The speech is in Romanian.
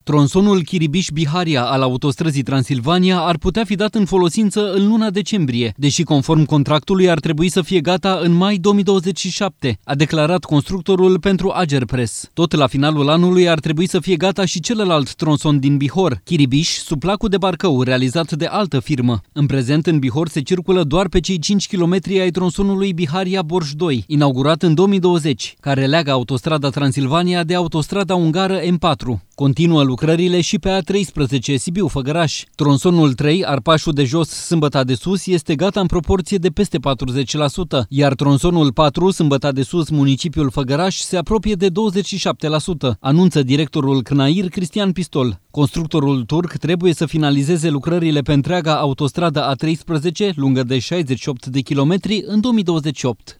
Tronsonul Chiribiș-Biharia al autostrăzii Transilvania ar putea fi dat în folosință în luna decembrie, deși conform contractului ar trebui să fie gata în mai 2027, a declarat constructorul pentru Agerpres. Tot la finalul anului ar trebui să fie gata și celălalt tronson din Bihor, Chiribiș, sub placul de Barcău, realizat de altă firmă. În prezent, în Bihor se circulă doar pe cei 5 km ai tronsonului Biharia-Borj 2, inaugurat în 2020, care leagă autostrada Transilvania de autostrada ungară M4. Continuă lucrările și pe A13 Sibiu-Făgăraș. Tronsonul 3, Arpașul de Jos, Sâmbăta de Sus, este gata în proporție de peste 40%, iar tronsonul 4, Sâmbăta de Sus, municipiul Făgăraș, se apropie de 27%, anunță directorul CNAIR Cristian Pistol. Constructorul turc trebuie să finalizeze lucrările pe întreaga autostradă A13, lungă de 68 de kilometri, în 2028.